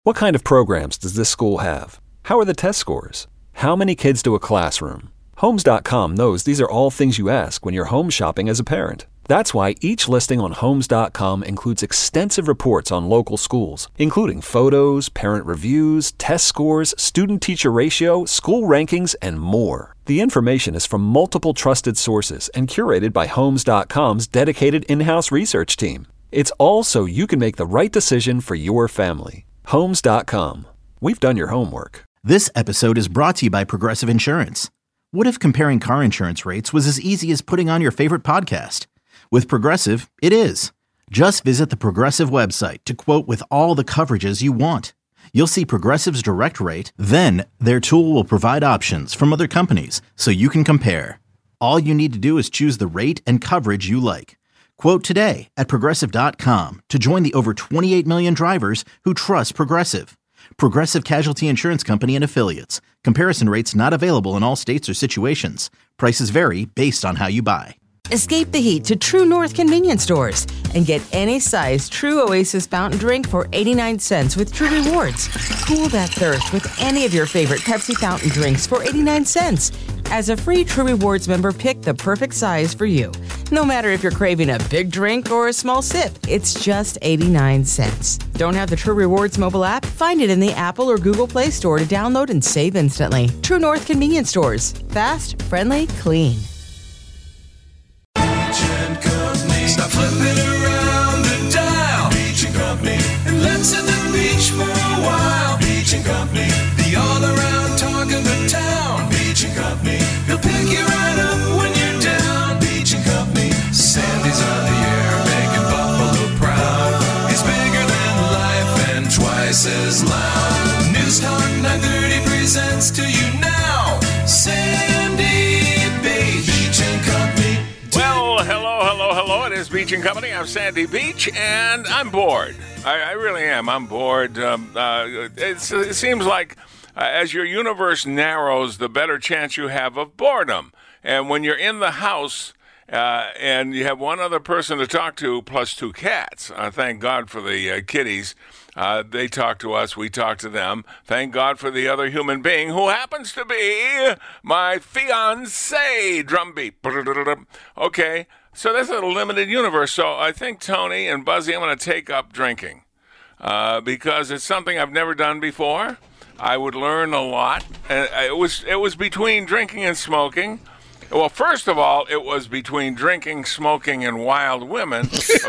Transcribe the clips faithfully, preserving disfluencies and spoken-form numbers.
What kind of programs does this school have? How are the test scores? How many kids do a classroom? Homes dot com knows these are all things you ask when you're home shopping as a parent. That's why each listing on Homes dot com includes extensive reports on local schools, including photos, parent reviews, test scores, student-teacher ratio, school rankings, and more. The information is from multiple trusted sources and curated by Homes dot com's dedicated in-house research team. It's all so you can make the right decision for your family. Homes dot com. We've done your homework. This episode is brought to you by Progressive Insurance. What if comparing car insurance rates was as easy as putting on your favorite podcast? With Progressive, it is. Just visit the Progressive website to quote with all the coverages you want. You'll see Progressive's direct rate, then their tool will provide options from other companies so you can compare. All you need to do is choose the rate and coverage you like. Quote today at Progressive dot com to join the over twenty-eight million drivers who trust Progressive. Progressive Casualty Insurance Company and Affiliates. Comparison rates not available in all states or situations. Prices vary based on how you buy. Escape the heat to True North convenience stores and get any size True Oasis fountain drink for eighty-nine cents with True Rewards. Cool that thirst with any of your favorite Pepsi fountain drinks for eighty-nine cents. As a free True Rewards member, pick the perfect size for you. No matter if you're craving a big drink or a small sip, it's just eighty-nine cents. Don't have the True Rewards mobile app? Find it in the Apple or Google Play Store to download and save instantly. True North convenience stores. Fast, friendly, clean. Stop flipping around the dial. Beach and Company. And let's hit the beach for a while. Beach and Company. The all-around talk of the town. Beach and Company. He'll pick you right up when you're down. Beach and Company. Sandy's on the air, making Buffalo proud. He's bigger than life and twice as loud. News Talk nine thirty presents to you now. Sandy Beach. Beach and Company. Well, hello, hello, hello. It is Beach and Company. I'm Sandy Beach, and I'm bored. I, I really am. I'm bored. Um, uh, it's, it seems like uh, as your universe narrows, the better chance you have of boredom. And when you're in the house uh, and you have one other person to talk to plus two cats, uh, thank God for the uh, kitties. Uh, they talk to us, we talk to them. Thank God for the other human being who happens to be my fiancé. Drum beat. Okay, so that's a limited universe. So I think, Tony and Buzzy, I'm going to take up drinking uh, because it's something I've never done before. I would learn a lot. And it was it was between drinking and smoking. Well, first of all, it was between drinking, smoking, and wild women.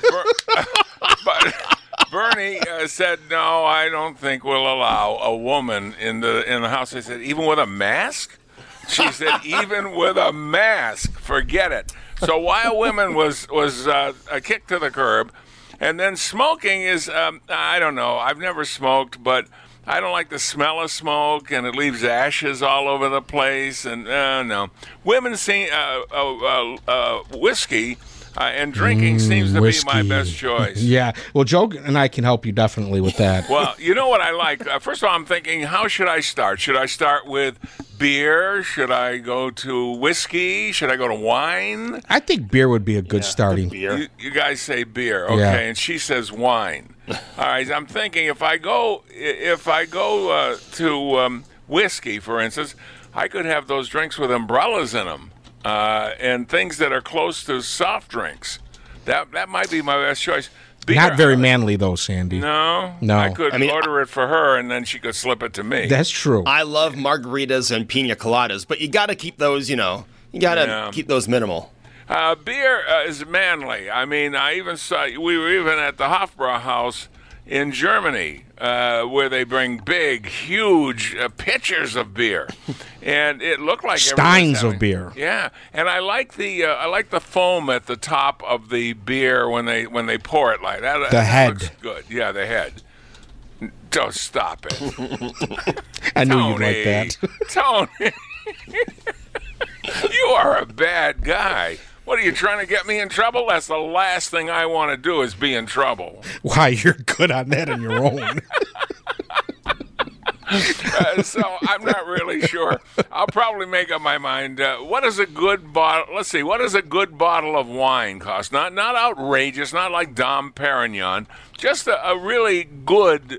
but... Bernie uh, said, no, I don't think we'll allow a woman in the in the house. I said, even with a mask? She said, even with a mask, forget it. So Wild Women was, was uh, a kick to the curb. And then smoking is, um, I don't know, I've never smoked, but I don't like the smell of smoke, and it leaves ashes all over the place. And uh, no. Women see uh, uh, uh, whiskey. Uh, and drinking mm, seems to whiskey. be my best choice. Yeah. Well, Joe and I can help you definitely with that. Well, you know what I like? Uh, first of all, I'm thinking, how should I start? Should I start with beer? Should I go to whiskey? Should I go to wine? I think beer would be a good yeah, starting. Beer. You, you guys say beer, okay? Yeah. And she says wine. All right. I'm thinking if I go, if I go uh, to um, whiskey, for instance, I could have those drinks with umbrellas in them. Uh, and things that are close to soft drinks. That that might be my best choice. Beer, Not very manly, though, Sandy. No? No. I could I mean, order it for her, and then she could slip it to me. That's true. I love margaritas and pina coladas, but you got to keep those, you know, you got to Yeah. keep those minimal. Uh, beer uh, is manly. I mean, I even saw, we were even at the Hofbrauhaus in Germany, uh, where they bring big, huge uh, pitchers of beer, and it looked like steins having, of beer. Yeah, and I like the uh, I like the foam at the top of the beer when they when they pour it like that. The that head, looks good. Yeah, the head. Don't stop it. I knew Tony, you'd like that. Tony, you are a bad guy. What, are you trying to get me in trouble? That's the last thing I want to do is be in trouble. Why, you're good on that on your own. uh, so I'm not really sure. I'll probably make up my mind. Uh, what is a good bottle? Let's see. What does a good bottle of wine cost? Not not outrageous. Not like Dom Perignon. Just a, a really good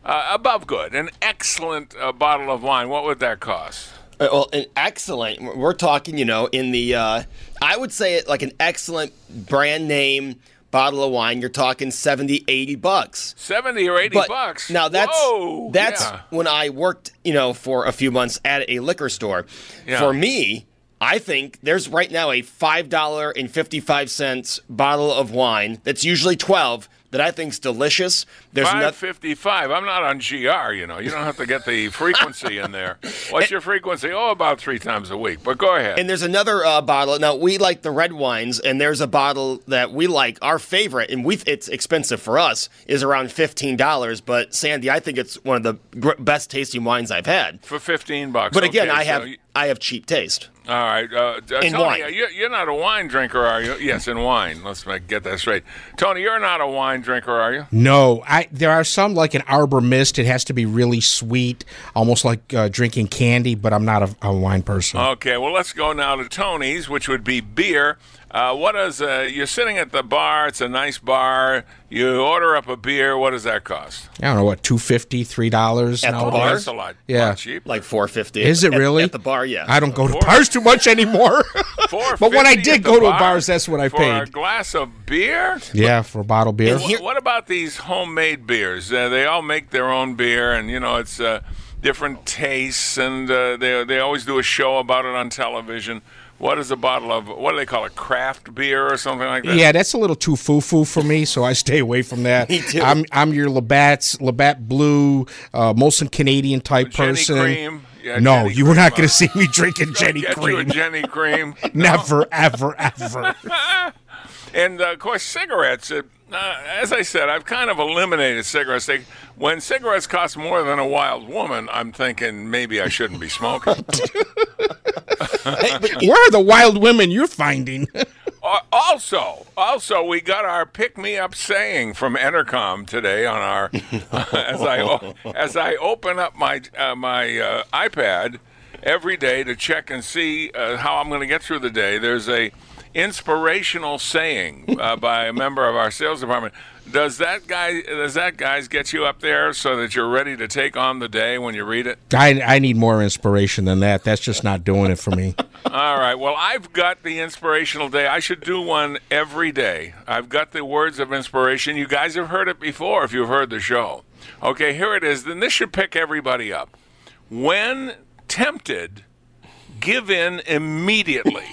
uh, above good, an excellent uh, bottle of wine, what would that cost? Uh, Well, an excellent. We're talking, you know, in the. Uh, I would say it like an excellent brand name bottle of wine. You're talking seventy, eighty bucks. seventy or eighty But bucks. now that's Whoa, that's yeah. when I worked, you know, for a few months at a liquor store. Yeah. For me, I think there's right now a five dollars and fifty-five cents bottle of wine that's usually twelve that I think's delicious. There's five not, fifty-five. I'm not on G R, you know. You don't have to get the frequency in there. What's your frequency? Oh, about three times a week. But go ahead. and there's another uh, bottle. Now we like the red wines, and there's a bottle that we like. Our favorite, and we it's expensive for us, is around fifteen dollars. But Sandy, I think it's one of the gr- best tasting wines I've had. For fifteen bucks. But again, Okay, I so have you- I have cheap taste. all right. Uh, uh, In Tony, wine. uh, you- you're not a wine drinker, are you? Yes, in wine. Let's make, get that straight. Tony, you're not a wine drinker, are you? No, I there are some like an Arbor Mist. It has to be really sweet, almost like uh, drinking candy. But I'm not a, a wine person. Okay, well, let's go now to Tony's, which would be beer. Uh, what is, uh, you're sitting at the bar, it's a nice bar, you order up a beer, what does that cost? I don't know what two fifty, three dollars At the nowadays. bar? That's a lot, Yeah. lot cheap. Like four fifty. Is it At- really at the bar? Yeah. I don't go to Four- bars too much anymore. four But when I fifty did at the go to bar bars, that's what I for a paid. glass of beer? Yeah, for a bottle beer. And here- What about these homemade beers? Uh, they all make their own beer, and you know it's uh, different tastes, and uh, they they always do a show about it on television. What is a bottle of what do they call it? Craft beer or something like that? Yeah, that's a little too foo-foo for me, so I stay away from that. Me too. I'm I'm your Labatt's Labatt Blue, uh, Molson Canadian type Jenny person. Cream. Yeah, no, Jenny you were Cream. not going to see me drinking I'll Jenny get you a Cream. Jenny Cream. Never, ever, ever. And uh, of course, cigarettes. Uh, uh, as I said, I've kind of eliminated cigarettes. They, when cigarettes cost more than a wild woman, I'm thinking maybe I shouldn't be smoking. Where are the wild women you're finding? Uh, also, also, we got our pick-me-up saying from Entercom today on our as I o- as I open up my uh, my uh, iPad every day to check and see uh, how I'm going to get through the day. There's a inspirational saying uh, by a member of our sales department. Does that guy does that guys get you up there so that you're ready to take on the day when you read it? I, I need more inspiration than that. That's just not doing it for me. All right. Well, I've got the inspirational day. I should do one every day. I've got the words of inspiration. You guys have heard it before if you've heard the show. Okay, here it is. Then this should pick everybody up. When tempted, give in immediately.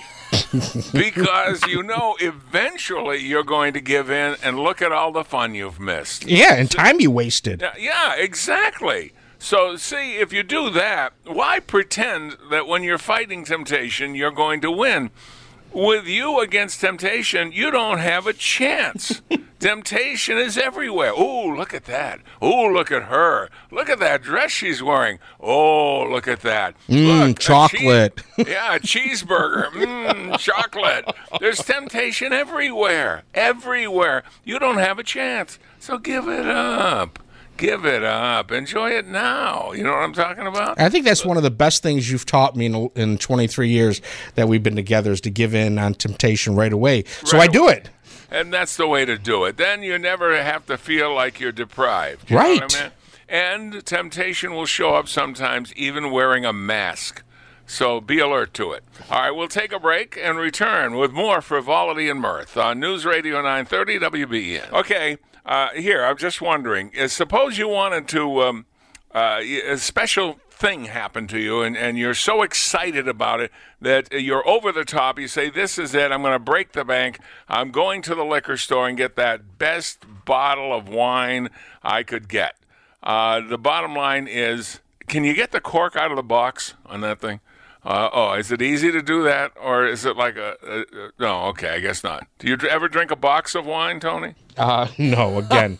Because you know eventually you're going to give in and look at all the fun you've missed. Yeah, and time you wasted. Yeah, yeah, exactly. So, see, if you do that, why pretend that when you're fighting temptation, you're going to win? With you against temptation, you don't have a chance. Temptation is everywhere. Ooh, look at that. Ooh, look at her. Look at that dress she's wearing. Oh, look at that. Mmm, Look, a chocolate. cheese- yeah, a cheeseburger. Mmm, chocolate. There's temptation everywhere. Everywhere. You don't have a chance. So give it up. Give it up. Enjoy it now. You know what I'm talking about? I think that's one of the best things you've taught me in, in twenty-three years that we've been together is to give in on temptation right away. So Right I do away. it. And that's the way to do it. Then you never have to feel like you're deprived. You know Right. what I mean? And temptation will show up sometimes even wearing a mask. So be alert to it. All right, we'll take a break and return with more frivolity and mirth on News Radio nine thirty W B E N. Okay, uh, here, I'm just wondering, uh, suppose you wanted to, um, uh, a special thing happened to you and, and you're so excited about it that you're over the top. You say, this is it. I'm going to break the bank. I'm going to the liquor store and get that best bottle of wine I could get. Uh, the bottom line is, can you get the cork out of the box on that thing? Uh, oh, is it easy to do that, or is it like a, a, a... No, okay, I guess not. Do you ever drink a box of wine, Tony? Uh, no, again.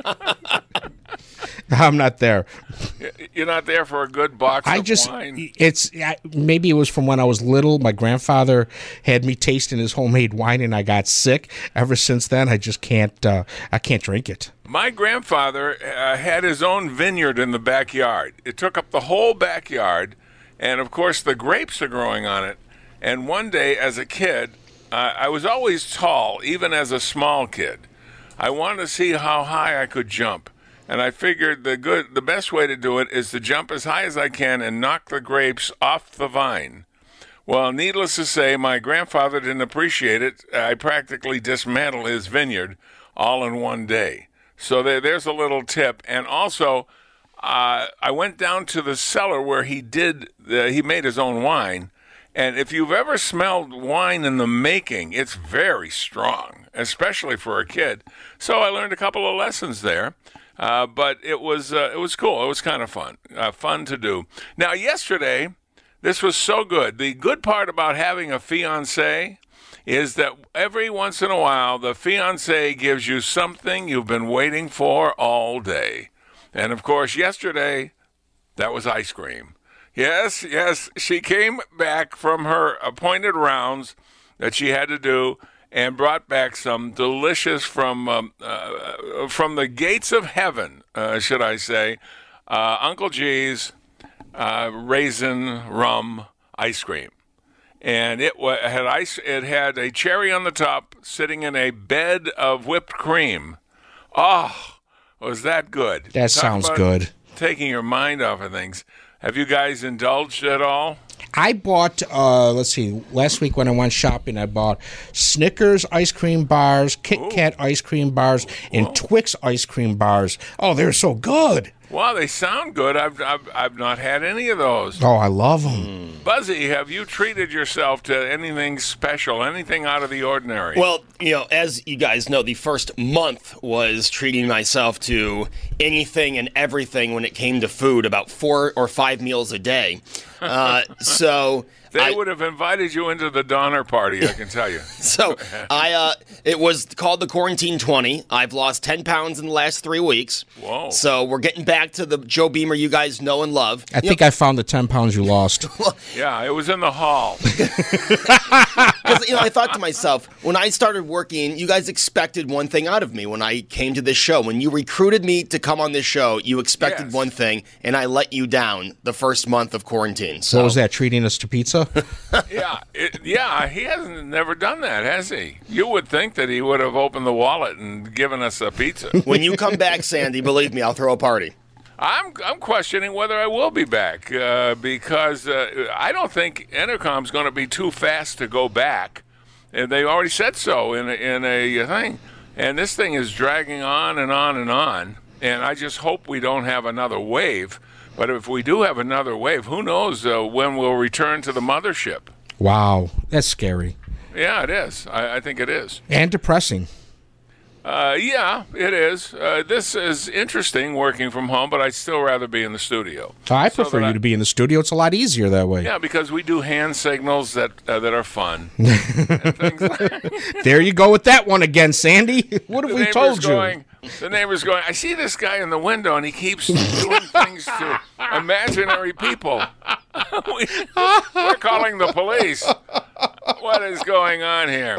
I'm not there. You're not there for a good box I of just, wine? it's I- maybe it was from when I was little. My grandfather had me tasting his homemade wine, and I got sick. Ever since then, I just can't. Uh, I can't drink it. My grandfather uh, had his own vineyard in the backyard. It took up the whole backyard, and of course the grapes are growing on it. And one day as a kid, uh, I was always tall, even as a small kid. I wanted to see how high I could jump. and I figured the good, the best way to do it is to jump as high as I can and knock the grapes off the vine. Well, needless to say, my grandfather didn't appreciate it. I practically dismantled his vineyard all in one day. So there, there's a little tip. And also, uh, I went down to the cellar where he did, uh, he made his own wine. And if you've ever smelled wine in the making, it's very strong, especially for a kid. So I learned a couple of lessons there. Uh, but it was uh, it was cool. It was kind of fun, uh, fun to do. Now, yesterday, this was so good. The good part about having a fiancé is that every once in a while, the fiancé gives you something you've been waiting for all day. And, of course, yesterday, that was ice cream. Yes, yes, she came back from her appointed rounds that she had to do and brought back some delicious from um, uh, from the gates of heaven, uh, should I say, uh, Uncle G's uh, raisin rum ice cream, and it wa- had ice. It had a cherry on the top, sitting in a bed of whipped cream. Oh, was that good? That Talk sounds about good. Taking your mind off of things. Have you guys indulged at all? I bought, uh, let's see, last week when I went shopping, I bought Snickers ice cream bars, Kit Kat ice cream bars, and Twix ice cream bars. Oh, they're so good. Wow, they sound good. I've, I've I've not had any of those. Oh, I love them. Buzzy, have you treated yourself to anything special, anything out of the ordinary? Well, you know, as you guys know, the first month was treating myself to anything and everything when it came to food, about four or five meals a day. Uh, so they I, would have invited you into the Donner Party, I can tell you. So I, uh, it was called the Quarantine twenty. I've lost ten pounds in the last three weeks. Whoa. So we're getting back to the Joe Beamer you guys know and love. I think I found the ten pounds you lost. Yeah, it was in the hall. Because, you know, I thought to myself, when I started working, you guys expected one thing out of me when I came to this show. When you recruited me to come on this show, you expected Yes. one thing, and I let you down the first month of quarantine. So What was that, treating us to pizza? yeah, it, yeah, he hasn't never done that, has he? You would think that he would have opened the wallet and given us a pizza. When you come back, Sandy, believe me, I'll throw a party. I'm I'm questioning whether I will be back uh, because uh, I don't think Entercom's going to be too fast to go back, and they already said so in a, in a thing. And this thing is dragging on and on and on, and I just hope we don't have another wave. But if we do have another wave, who knows uh, when we'll return to the mothership? Wow, that's scary. Yeah, it is. I, I think it is. And depressing. Uh, yeah, it is. Uh, this is interesting working from home, but I'd still rather be in the studio. I So prefer that you I- to be in the studio. It's a lot easier that way. Yeah, because we do hand signals that uh, that are fun. and things like, There you go with that one again, Sandy. What have the we neighbor's told you? going, the neighbor's going, I see this guy in the window, and he keeps doing things to imaginary people. we, we're calling the police. What is going on here?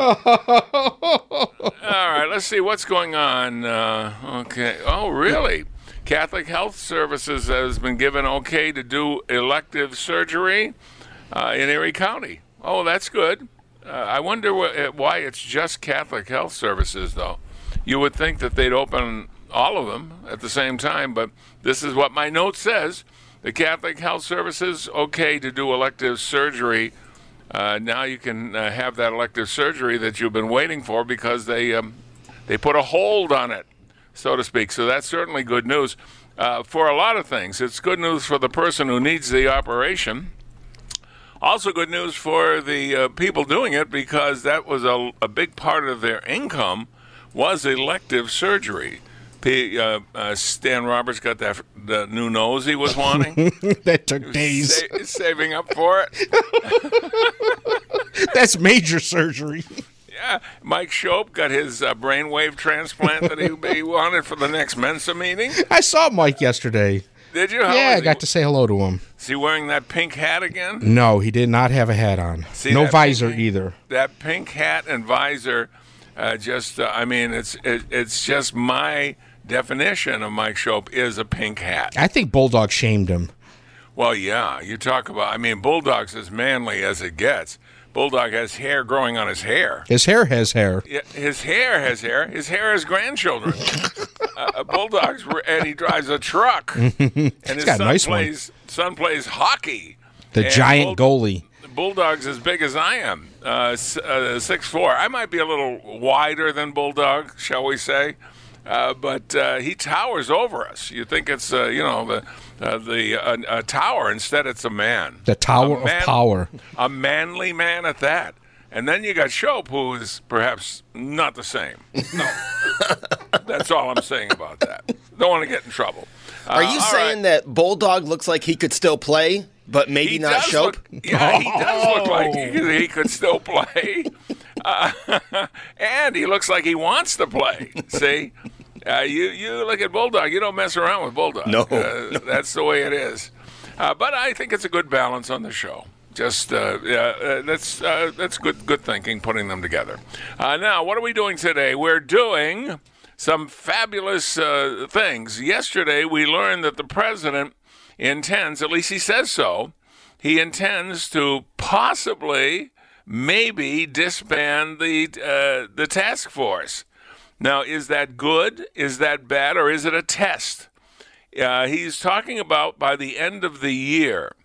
All right, let's see what's going on. Uh, okay. Oh, really? Catholic Health Services has been given okay to do elective surgery uh, in Erie County. Oh, that's good. Uh, I wonder wh- why it's just Catholic Health Services, though. You would think that they'd open all of them at the same time, but this is what my note says. The Catholic Health Services, okay to do elective surgery. Uh, now you can uh, have that elective surgery that you've been waiting for because they um, they put a hold on it, so to speak. So that's certainly good news uh, for a lot of things. It's good news for the person who needs the operation. Also good news for the uh, people doing it because that was a, a big part of their income was elective surgery. P, uh, uh, Stan Roberts got that the new nose he was wanting. That took days. Sa- saving up for it. That's major surgery. Yeah, Mike Shope got his uh, brainwave transplant that he, he wanted for the next Mensa meeting. I saw Mike yesterday. Did you? How Yeah, is I he? got to say hello to him. Is he wearing that pink hat again? No, he did not have a hat on. See No that visor pink- either. That pink hat and visor, uh, just, uh, I mean, it's it, it's just my definition of Mike Shope is a pink hat. I think Bulldog shamed him. Well, yeah, you talk about, I mean, Bulldog's as manly as it gets. Bulldog has hair growing on his hair. His hair has hair. Yeah, his hair has hair. His hair has grandchildren. uh, Bulldog's, and he drives a truck. And his got a son nice one. plays son plays hockey. The And giant Bull- goalie. Bulldog's as big as I am, uh, s- uh, six foot four. I might be a little wider than Bulldog, shall we say, uh, but uh, he towers over us. You think it's uh, you know the uh, the uh, a tower, instead it's a man. The tower A man- of power. A manly man at that. And then you got Shope, who is perhaps not the same. No, that's all I'm saying about that. Don't want to get in trouble. Uh, Are you all saying right. that Bulldog looks like he could still play, but maybe He not does Shope? look- yeah, he does look like he, he could still play. Uh, and he looks like he wants to play. See? Uh, you, you look at Bulldog, you don't mess around with Bulldog. No. Uh, that's the way it is. Uh, but I think it's a good balance on the show. Just uh, yeah, uh, that's uh, that's good good thinking, putting them together. Uh, now, what are we doing today? We're doing some fabulous uh, things. Yesterday, we learned that the president intends, at least he says so, he intends to possibly, maybe disband the uh, the task force. Now, is that good? Is that bad? Or is it a test? Uh, he's talking about by the end of the year.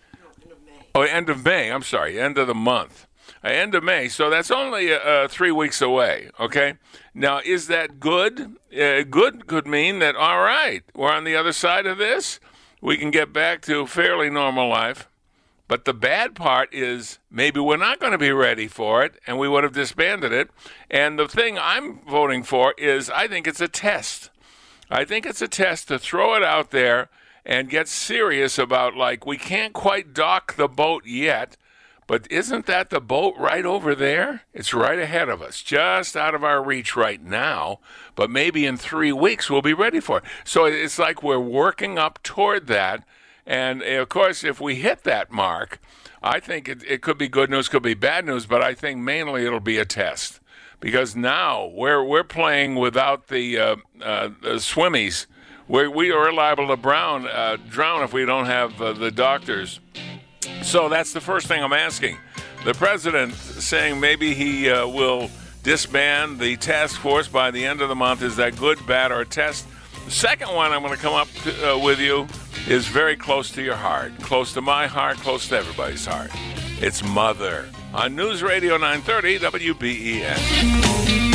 Oh, end of May. I'm sorry, end of the month. Uh, end of May. So that's only uh, three weeks away, okay? Now, is that good? Uh, good could mean that, all right, we're on the other side of this. We can get back to fairly normal life. But the bad part is maybe we're not going to be ready for it, and we would have disbanded it. And the thing I'm voting for is I think it's a test. I think it's a test to throw it out there and get serious about, like, we can't quite dock the boat yet, but isn't that the boat right over there? It's right ahead of us, just out of our reach right now, but maybe in three weeks we'll be ready for it. So it's like we're working up toward that, and, of course, if we hit that mark, I think it, it could be good news, could be bad news, but I think mainly it'll be a test, because now we're, we're playing without the, uh, uh, the swimmies. We we are liable to drown, uh, drown if we don't have uh, the doctors. So that's the first thing I'm asking. The president saying maybe he uh, will disband the task force by the end of the month. Is that good, bad, or a test? The second one I'm going to come up to, uh, with you is very close to your heart, close to my heart, close to everybody's heart. It's Mother on News Radio nine thirty W B E N.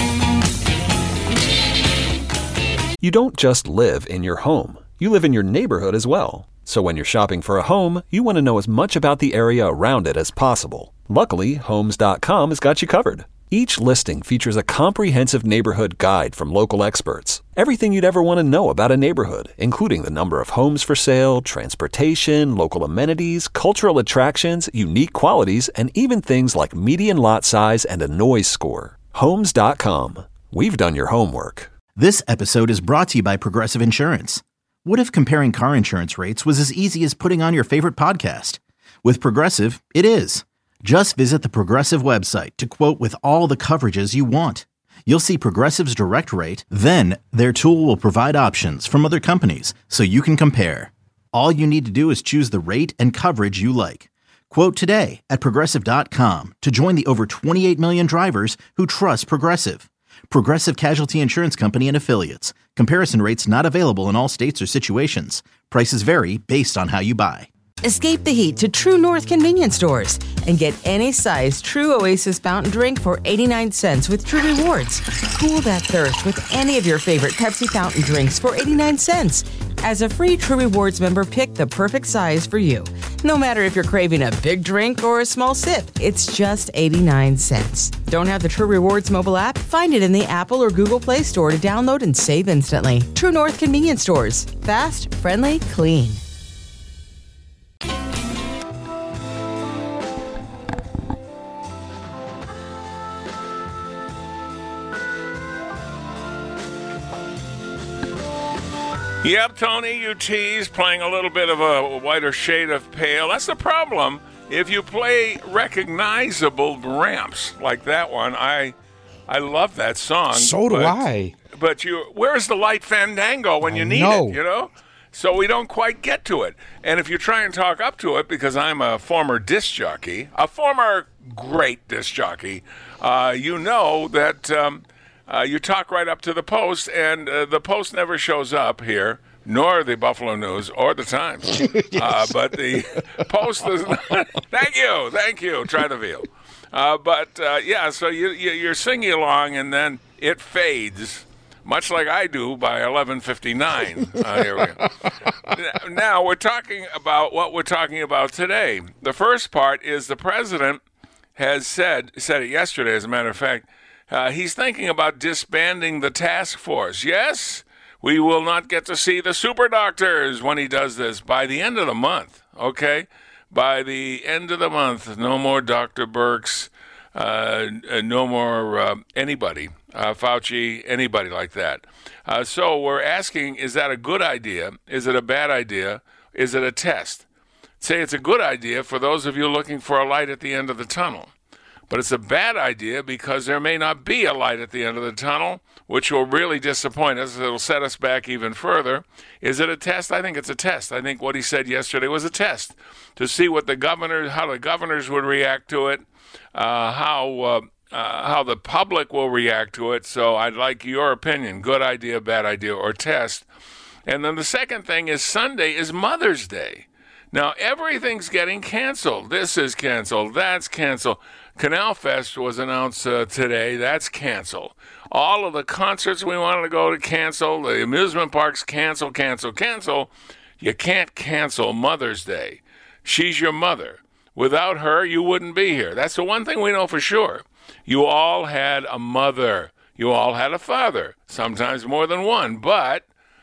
You don't just live in your home. You live in your neighborhood as well. So when you're shopping for a home, you want to know as much about the area around it as possible. Luckily, Homes dot com has got you covered. Each listing features a comprehensive neighborhood guide from local experts. Everything you'd ever want to know about a neighborhood, including the number of homes for sale, transportation, local amenities, cultural attractions, unique qualities, and even things like median lot size and a noise score. Homes dot com. We've done your homework. This episode is brought to you by Progressive Insurance. What if comparing car insurance rates was as easy as putting on your favorite podcast? With Progressive, it is. Just visit the Progressive website to quote with all the coverages you want. You'll see Progressive's direct rate, then their tool will provide options from other companies so you can compare. All you need to do is choose the rate and coverage you like. Quote today at Progressive dot com to join the over twenty-eight million drivers who trust Progressive. Progressive Casualty Insurance Company and Affiliates. Comparison rates not available in all states or situations. Prices vary based on how you buy. Escape the heat to True North convenience stores and get any size True Oasis fountain drink for eighty-nine cents with True Rewards. Cool that thirst with any of your favorite Pepsi fountain drinks for eighty-nine cents. As a free True Rewards member, pick the perfect size for you. No matter if you're craving a big drink or a small sip, it's just eighty-nine cents. Don't have the True Rewards mobile app? Find it in the Apple or Google Play Store to download and save instantly. True North convenience stores. Fast, friendly, clean. Yep, Tony, you tease, playing a little bit of a whiter shade of pale. That's the problem. If you play recognizable ramps like that one, I I love that song. So do but, I. But you, where's the light fandango when I you need know. it, you know? So we don't quite get to it. And if you try and talk up to it, because I'm a former disc jockey, a former great disc jockey, uh, you know that... Um, uh, you talk right up to the Post, and uh, the Post never shows up here, nor the Buffalo News or the Times. Yes. uh, but the Post is not. Thank you, thank you. Try the veal. Uh, but, uh, yeah, so you, you, you're singing along, and then it fades, much like I do by eleven fifty-nine. Uh, here we go. Now, we're talking about what we're talking about today. The first part is the president has said, said it yesterday, as a matter of fact, uh, he's thinking about disbanding the task force. Yes, we will not get to see the super doctors when he does this by the end of the month, okay? By the end of the month, no more Doctor Birx, uh, no more uh, anybody, uh, Fauci, anybody like that. Uh, so we're asking, is that a good idea? Is it a bad idea? Is it a test? Say it's a good idea for those of you looking for a light at the end of the tunnel. But it's a bad idea because there may not be a light at the end of the tunnel, which will really disappoint us. It'll set us back even further. Is it a test? I think it's a test. I think what he said yesterday was a test to see what the governor, how the governors would react to it, uh, how uh, uh, how the public will react to it. So I'd like your opinion: good idea, bad idea, or test. And then the second thing is Sunday is Mother's Day. Now everything's getting canceled. This is canceled. That's canceled. Canal Fest was announced uh, today. That's canceled. All of the concerts we wanted to go to cancel. The amusement parks cancel, cancel, cancel. You can't cancel Mother's Day. She's your mother. Without her, you wouldn't be here. That's the one thing we know for sure. You all had a mother. You all had a father. Sometimes more than one. But,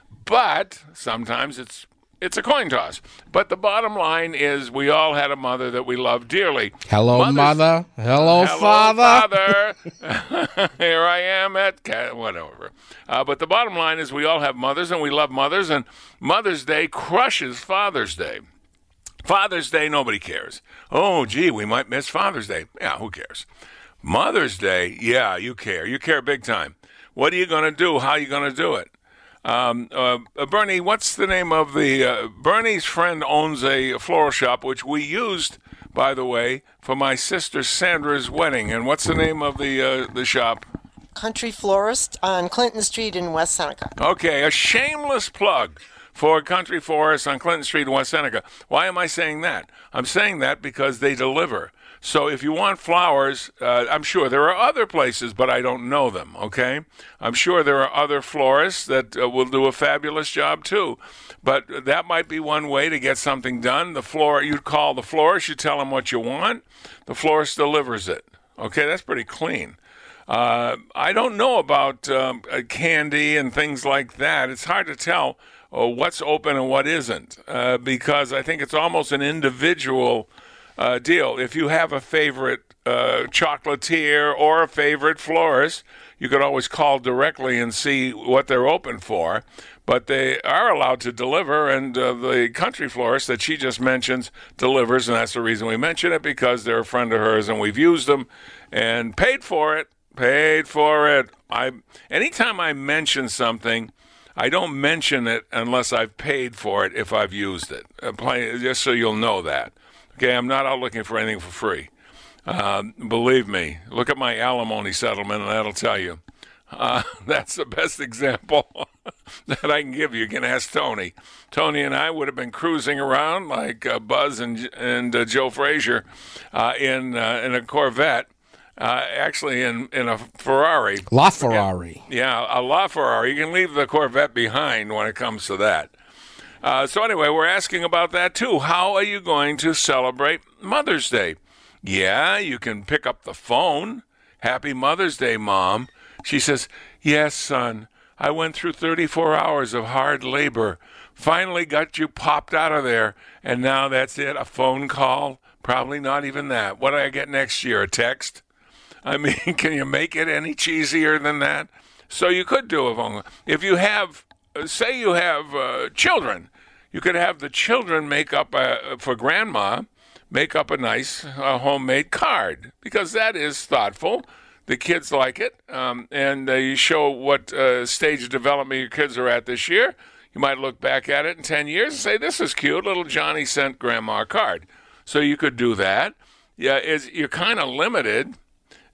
but, sometimes it's It's a coin toss. But the bottom line is we all had a mother that we loved dearly. Hello, Mother's, mother. Hello, hello father. father. Here I am at cat, whatever. Uh, but the bottom line is we all have mothers and we love mothers, and Mother's Day crushes Father's Day. Father's Day, nobody cares. Oh, gee, we might miss Father's Day. Yeah, who cares? Mother's Day, yeah, you care. You care big time. What are you going to do? How are you going to do it? Um, uh, uh, Bernie, what's the name of the, uh, Bernie's friend owns a floral shop, which we used, by the way, for my sister Sandra's wedding. And what's the name of the, uh, the shop? Country Florist on Clinton Street in West Seneca. Okay, a shameless plug for Country Florist on Clinton Street in West Seneca. Why am I saying that? I'm saying that because they deliver. So if you want flowers, uh, I'm sure there are other places, but I don't know them, okay? I'm sure there are other florists that uh, will do a fabulous job, too. But that might be one way to get something done. The flor- you'd call the florist, you tell them what you want. The florist delivers it. Okay, that's pretty clean. Uh, I don't know about um, uh, candy and things like that. It's hard to tell uh, what's open and what isn't uh, because I think it's almost an individual Uh, deal. If you have a favorite uh, chocolatier or a favorite florist, you could always call directly and see what they're open for. But they are allowed to deliver, and uh, the country florist that she just mentions delivers, and that's the reason we mention it, because they're a friend of hers, and we've used them and paid for it. Paid for it. I anytime I mention something, I don't mention it unless I've paid for it if I've used it. Uh, play, just so you'll know that. Okay, I'm not out looking for anything for free. Uh, believe me, look at my alimony settlement, and that'll tell you. Uh, that's the best example that I can give you. You can ask Tony. Tony and I would have been cruising around like uh, Buzz and and uh, Joe Frazier uh, in uh, in a Corvette. Uh, actually, in, in a Ferrari. La Ferrari. Yeah, a La Ferrari. You can leave the Corvette behind when it comes to that. Uh, so anyway, we're asking about that, too. How are you going to celebrate Mother's Day? Yeah, you can pick up the phone. Happy Mother's Day, Mom. She says, yes, son. I went through thirty-four hours of hard labor. Finally got you popped out of there. And now that's it, a phone call? Probably not even that. What do I get next year, a text? I mean, can you make it any cheesier than that? So you could do a phone call. If you have, say you have uh, children, you could have the children make up, a, for grandma, make up a nice uh, homemade card, because that is thoughtful. The kids like it, um, and uh, you show what uh, stage of development your kids are at this year. You might look back at it in ten years and say, this is cute, little Johnny sent grandma a card. So you could do that. Yeah, it's, you're kind of limited.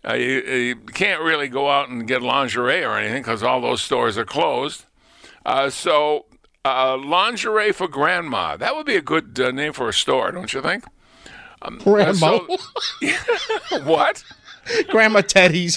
Uh, you, you can't really go out and get lingerie or anything because all those stores are closed. Uh, so uh, lingerie for grandma. That would be a good uh, name for a store, don't you think? Um, Grandma. uh, so, what? Grandma Teddy's.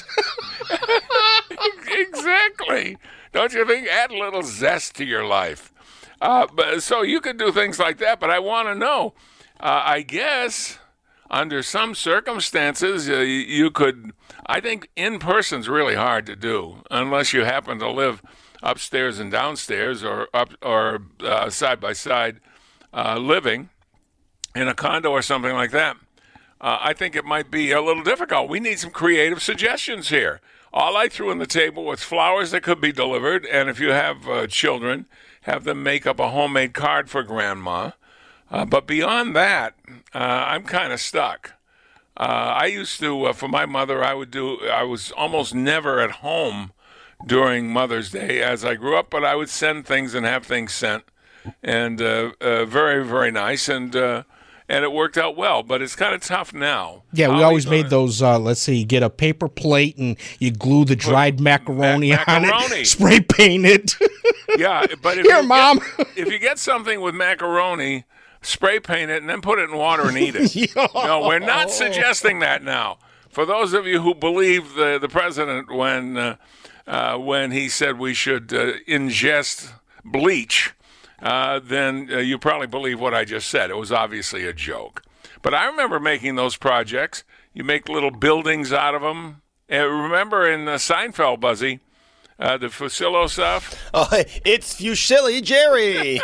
Exactly. Don't you think? Add a little zest to your life. Uh, but so you could do things like that, but I want to know. Uh, I guess under some circumstances, uh, you, you could. I think in person's really hard to do unless you happen to live upstairs and downstairs, or up or uh, side by side uh, living in a condo or something like that. Uh, I think it might be a little difficult. We need some creative suggestions here. All I threw on the table was flowers that could be delivered, and if you have uh, children, have them make up a homemade card for grandma. Uh, but beyond that, uh, I'm kind of stuck. Uh, I used to, uh, for my mother, I would do, I was almost never at home during Mother's Day as I grew up, but I would send things and have things sent. And uh, uh, very, very nice. And uh, and it worked out well, but it's kind of tough now. Yeah, we How always are you made gonna- those, uh, let's see, you get a paper plate and you glue the dried macaroni, ma- on macaroni. it, spray paint it. Yeah, but if Here, you Mom. Get, if you get something with macaroni, spray paint it and then put it in water and eat it. No, we're not suggesting that now. For those of you who believe the the president when uh, uh, when he said we should uh, ingest bleach, uh, then uh, you probably believe what I just said. It was obviously a joke. But I remember making those projects. You make little buildings out of them. Uh, remember in uh, Seinfeld, Buzzy, uh, the Fusillo stuff? Oh, it's Fusilli Jerry.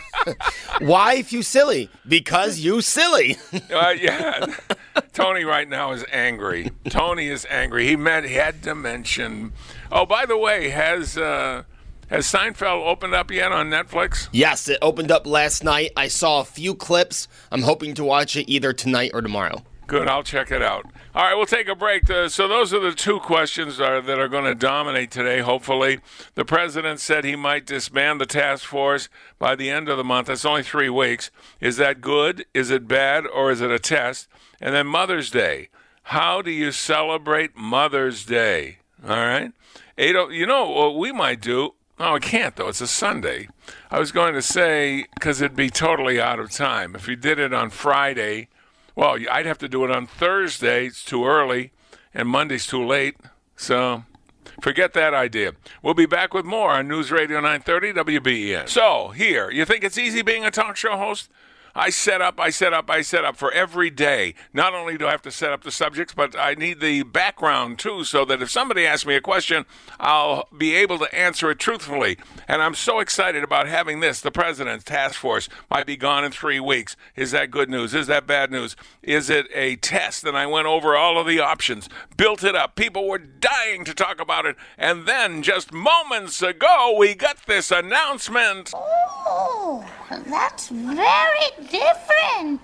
Why Fusilli? Because you silly. Uh, yeah. Tony right now is angry. Tony is angry. He meant he had to mention. Oh, by the way, has uh, has Seinfeld opened up yet on Netflix? Yes, it opened up last night. I saw a few clips. I'm hoping to watch it either tonight or tomorrow. Good, I'll check it out. All right, we'll take a break. Uh, so those are the two questions uh, that are going to dominate today, hopefully. The president said he might disband the task force by the end of the month. That's only three weeks. Is that good? Is it bad? Or is it a test? And then Mother's Day. How do you celebrate Mother's Day? All right? Eight oh, you know what we might do? No, I can't, though. It's a Sunday. I was going to say, because it'd be totally out of time. If you did it on Friday, well, I'd have to do it on Thursday. It's too early, and Monday's too late. So forget that idea. We'll be back with more on News Radio nine thirty W B E N. So here, you think it's easy being a talk show host? I set up, I set up, I set up for every day. Not only do I have to set up the subjects, but I need the background, too, so that if somebody asks me a question, I'll be able to answer it truthfully. And I'm so excited about having this. The president's task force might be gone in three weeks. Is that good news? Is that bad news? Is it a test? And I went over all of the options, built it up. People were dying to talk about it. And then, just moments ago, we got this announcement. Oh, that's very different.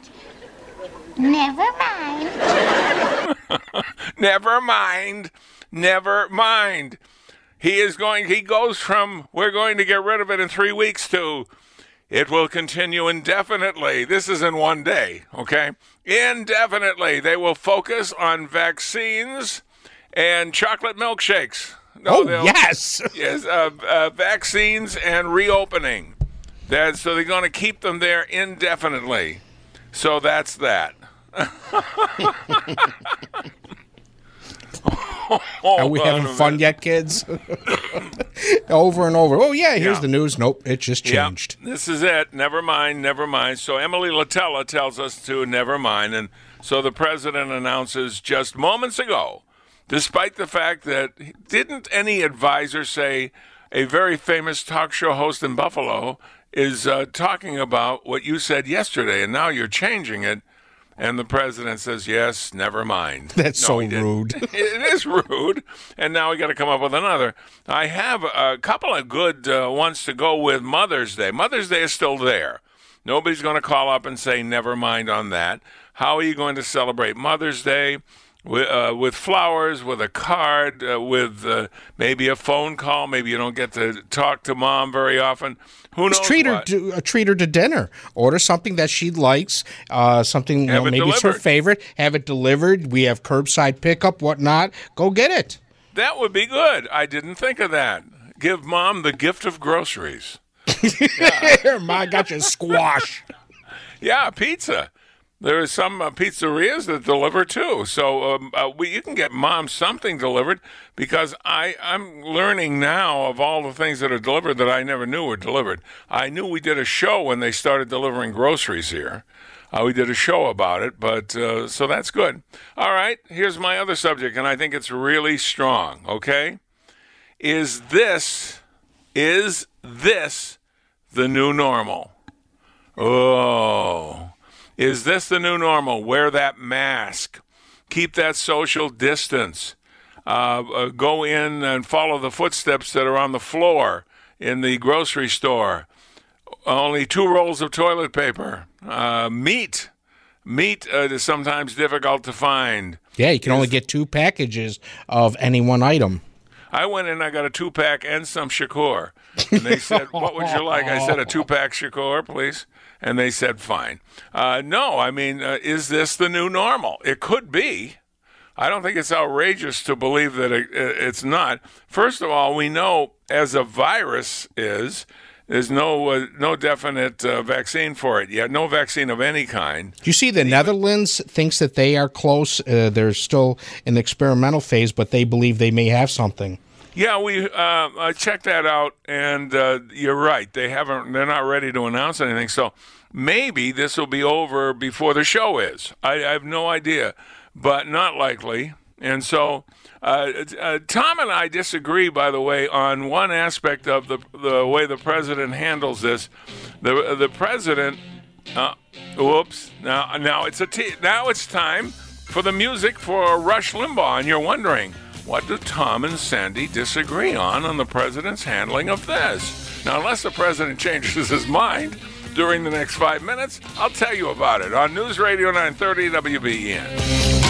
Never mind. Never mind. Never mind. He is going, he goes from, we're going to get rid of it in three weeks to, it will continue indefinitely. This is in one day, okay? Indefinitely. They will focus on vaccines and chocolate milkshakes. No, Oh, they'll- yes. Yes, uh, uh, vaccines and reopening. That, so they're going to keep them there indefinitely. So that's that. Are we having fun yet, kids? Over and over. Oh, yeah, here's Yeah. the news. Nope, it just Yeah, changed. this is it. Never mind, never mind. So Emily Latella tells us to never mind. And so the president announces just moments ago, despite the fact that didn't any advisor say a very famous talk show host in Buffalo is uh, talking about what you said yesterday, and now you're changing it. And the president says, yes, never mind. That's No, so he didn't. rude. It is rude. And now we got to come up with another. I have a couple of good uh, ones to go with Mother's Day. Mother's Day is still there. Nobody's going to call up and say never mind on that. How are you going to celebrate Mother's Day? with, uh, with flowers, with a card, uh, with uh, maybe a phone call. Maybe you don't get to talk to mom very often. Who knows? Just treat her what? to uh, treat her to dinner. Order something that she likes. Uh, something you Have know, it maybe it's her delivered. favorite. Have it delivered. We have curbside pickup, whatnot. Go get it. That would be good. I didn't think of that. Give mom the gift of groceries. Here, Ma, got you squash. Yeah, pizza. There are some uh, pizzerias that deliver too. So um, uh, we, you can get mom something delivered because I, I'm learning now of all the things that are delivered that I never knew were delivered. I knew we did a show when they started delivering groceries here. Uh, we did a show about it, but uh, so that's good. All right, here's my other subject, and I think it's really strong, okay? Is this, is this the new normal? Oh, is this the new normal? Wear that mask. Keep that social distance. Uh, uh, go in and follow the footsteps that are on the floor in the grocery store. Only two rolls of toilet paper. Uh, meat. Meat uh, is sometimes difficult to find. Yeah, you can only get two packages of any one item. I went in, I got a two-pack and some Shakur. And they said, what would you like? I said, a two-pack Shakur, please. And they said, fine. Uh, no, I mean, uh, is this the new normal? It could be. I don't think it's outrageous to believe that it, it's not. First of all, we know as a virus is, there's no uh, no definite uh, vaccine for it yet, no vaccine of any kind. Do you see the Netherlands thinks that they are close? Uh, they're still in the experimental phase, but they believe they may have something. Yeah, we uh, I checked that out, and uh, you're right. They haven't. They're not ready to announce anything. So maybe this will be over before the show is. I, I have no idea, but not likely. And so uh, uh, Tom and I disagree, by the way, on one aspect of the the way the president handles this. The the president. Uh, whoops! Now now it's a t- now it's time for the music for Rush Limbaugh, and you're wondering, what do Tom and Sandy disagree on on the president's handling of this? Now, unless the president changes his mind during the next five minutes, I'll tell you about it on News Radio nine thirty W B E N.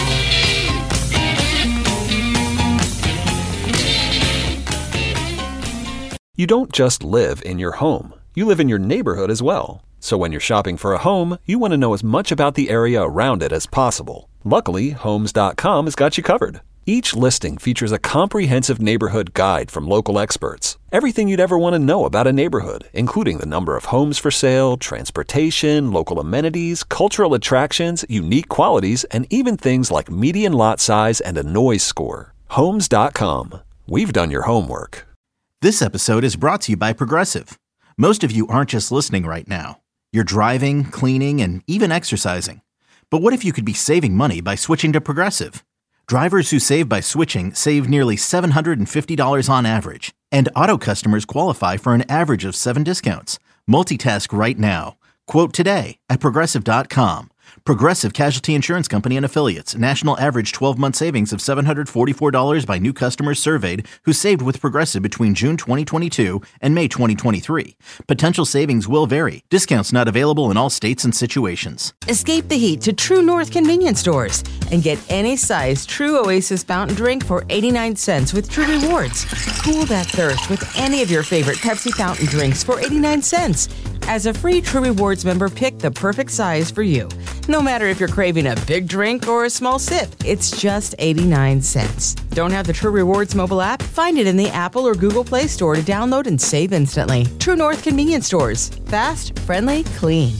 You don't just live in your home. You live in your neighborhood as well. So when you're shopping for a home, you want to know as much about the area around it as possible. Luckily, Homes dot com has got you covered. Each listing features a comprehensive neighborhood guide from local experts. Everything you'd ever want to know about a neighborhood, including the number of homes for sale, transportation, local amenities, cultural attractions, unique qualities, and even things like median lot size and a noise score. Homes dot com. We've done your homework. This episode is brought to you by Progressive. Most of you aren't just listening right now. You're driving, cleaning, and even exercising. But what if you could be saving money by switching to Progressive? Drivers who save by switching save nearly seven hundred fifty dollars on average, and auto customers qualify for an average of seven discounts. Multitask right now. Quote today at Progressive dot com. Progressive Casualty Insurance Company and Affiliates. National average twelve-month savings of seven hundred forty-four dollars by new customers surveyed who saved with Progressive between June twenty twenty-two and May twenty twenty-three. Potential savings will vary. Discounts not available in all states and situations. Escape the heat to True North convenience stores and get any size True Oasis fountain drink for eighty-nine cents with True Rewards. Cool that thirst with any of your favorite Pepsi fountain drinks for eighty-nine cents. As a free True Rewards member, pick the perfect size for you. No matter if you're craving a big drink or a small sip, it's just eighty-nine cents. Don't have the True Rewards mobile app? Find it in the Apple or Google Play Store to download and save instantly. True North convenience stores. Fast, friendly, clean.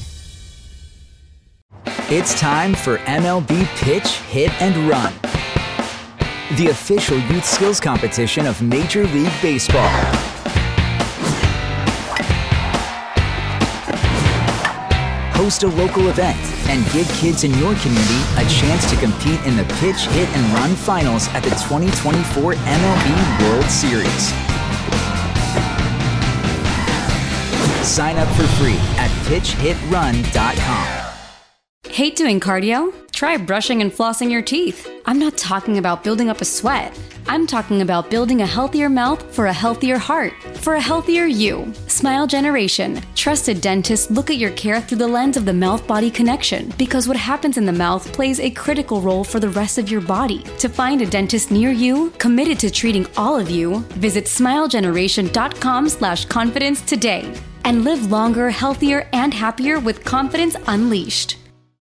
It's time for M L B Pitch, Hit, and Run, the official youth skills competition of Major League Baseball. Host a local event and give kids in your community a chance to compete in the Pitch, Hit, and Run finals at the twenty twenty-four M L B World Series. Sign up for free at pitch hit run dot com. Hate doing cardio? Try brushing and flossing your teeth. I'm not talking about building up a sweat. I'm talking about building a healthier mouth for a healthier heart, for a healthier you. Smile Generation. Trusted dentists look at your care through the lens of the mouth-body connection, because what happens in the mouth plays a critical role for the rest of your body. To find a dentist near you, committed to treating all of you, visit smilegeneration.com slash confidence today. And live longer, healthier, and happier with confidence unleashed.